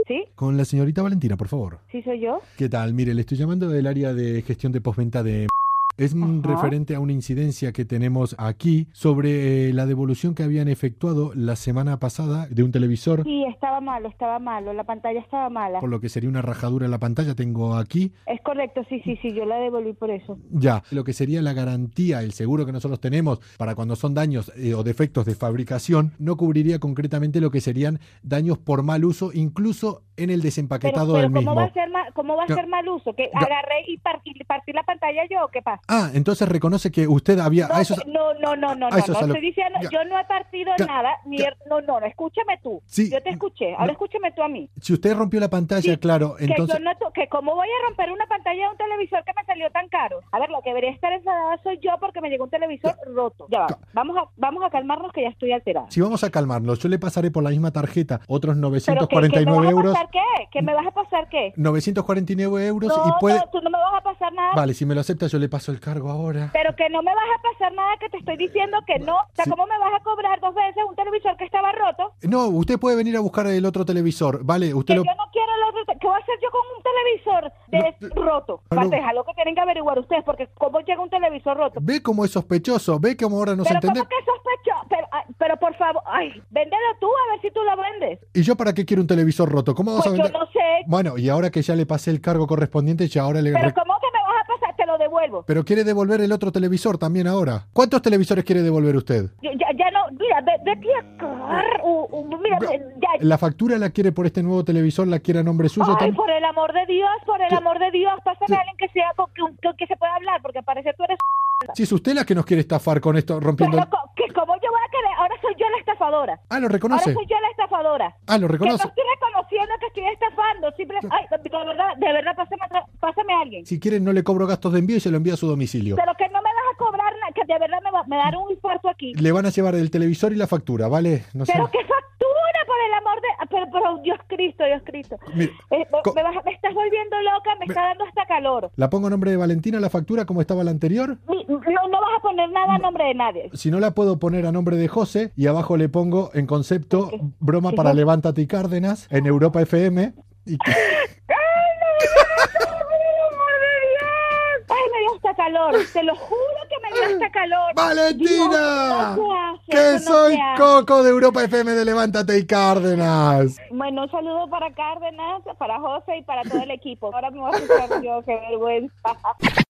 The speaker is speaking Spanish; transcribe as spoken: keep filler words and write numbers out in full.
¿Sí? Con la señorita Valentina, por favor. ¿Sí soy yo? ¿Qué tal? Mire, le estoy llamando del área de gestión de postventa de... Es un Ajá. referente a una incidencia que tenemos aquí sobre eh, la devolución que habían efectuado la semana pasada de un televisor, Sí, estaba malo, estaba malo, la pantalla estaba mala. por lo que sería una rajadura en la pantalla. Tengo aquí Es correcto, sí, sí, sí, yo la devolví por eso. ya lo que sería la garantía, el seguro que nosotros tenemos para cuando son daños eh, o defectos de fabricación, no cubriría concretamente lo que serían daños por mal uso, incluso en el Pero, desempaquetado pero del ¿cómo mismo. va a ser mal, cómo va a No. ser mal uso? ¿Que No. agarré y partí, partí la pantalla yo? ¿Qué pasa? Ah, entonces reconoce que usted había... No, a eso es- no, no, no, no, a no, eso no es a lo- estoy diciendo, ya. yo no he partido Ya. nada, ni Ya. he- no, no, no, escúchame tú, Sí. yo te escuché, ahora No. escúchame tú a mí. Si usted rompió la pantalla, Sí, claro, que entonces... yo no, to- que cómo voy a romper una pantalla de un televisor que me salió tan caro. A ver, lo que debería estar enfadada soy yo porque me llegó un televisor roto. Ya va, Ca- vamos a, vamos a calmarnos que ya estoy alterada. Si vamos a calmarnos, yo le pasaré por la misma tarjeta otros Pero novecientos que, cuarenta que y me nueve vas a euros. pasar qué, que me vas a pasar qué. novecientos cuarenta y nueve euros No, y puede... no, tú no me vas a pasar nada. Vale, si me lo acepta yo le paso el cargo ahora. Pero que no me vas a pasar nada, que te estoy diciendo que no. O sea, Sí. ¿cómo me vas a cobrar dos veces un televisor que estaba roto? No, usted puede venir a buscar el otro televisor, ¿vale? Que Usted lo... yo no quiero el otro. te- ¿Qué voy a hacer yo con un televisor de No, roto? no, no. Aparte, es algo que tienen que averiguar ustedes, porque ¿cómo llega un televisor roto? Ve cómo es sospechoso, ve cómo ahora no se Pero entiende. ¿cómo que sospecho? Pero, ay, pero por favor, ay, véndelo tú a ver si tú lo vendes. ¿Y yo para qué quiero un televisor roto? ¿Cómo vamos Pues a yo vender? no sé. Bueno, y ahora que ya le pasé el cargo correspondiente, ya ahora le... Pero rec- ¿cómo que me vas a pasar? Te lo devuelvo. Pero quiere devolver el otro televisor también ahora. ¿Cuántos televisores quiere devolver usted? Yo- ya, ya no, mira, ve- vete a cagar. uh, uh, mira, ve- ya. ¿La factura la quiere por este nuevo televisor? ¿La quiere a nombre suyo Ay, también? por el amor de Dios, por el Sí. amor de Dios, pásame Sí. a alguien que sea con, con- con que se pueda hablar, porque parece tú eres. Si es usted la que nos quiere estafar con esto, rompiendo... Pero el- co- que como yo voy a querer, ahora soy yo la estafadora. Ah, ¿lo Ahora reconoce? soy yo la estafadora. Ah, ¿lo Que no reconoce? estoy reconociendo que estoy estafando. Simple... Ay, de verdad, de verdad, pásame, a- pásame a alguien. Si quiere no le cobro gastos de envío y se lo envía a su domicilio. Pero que no me vas a cobrar nada, que de verdad me va me dará un infarto aquí. Le van a llevar el televisor y la factura, ¿vale? No sé. Pero qué factura, por el amor de... Pero, pero Dios Cristo, Dios Cristo. Mire, Eh, me, co- me vas- me estás volviendo loca, me está dando hasta calor. ¿La pongo a nombre de Valentina la factura como estaba la anterior? Mi- No, no vas a poner nada a nombre de nadie. Si no, la puedo poner a nombre de José y abajo le pongo en concepto Ok. broma Sí, para sí. Levántate y Cárdenas en Europa F M. Y... ¡Ay, no! ¡Por el amor de Dios! ¡Ay, me dio hasta calor! Te lo juro que me dio hasta calor. ¡Valentina! Dios, no se hace, ¡Que eso no soy se hace. Coco de Europa F M de Levántate y Cárdenas! Bueno, un saludo para Cárdenas, para José y para todo el equipo. Ahora me voy a escuchar yo, qué vergüenza.